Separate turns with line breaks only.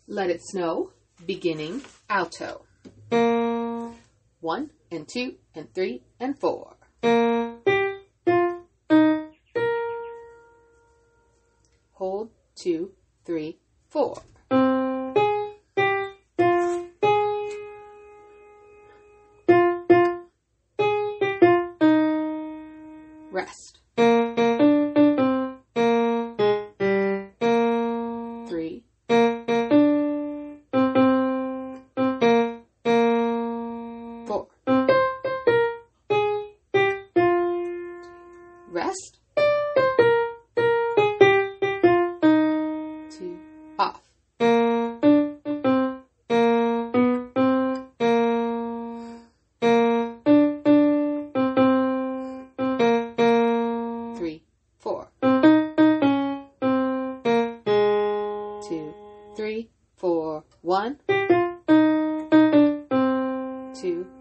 Let It Snow, beginning alto. 1 and 2 and 3 and 4. Hold 2, 3, 4. Rest. 3. 4. Rest. 2. Off. 3, 4. 2, 3, 4. 1, 2,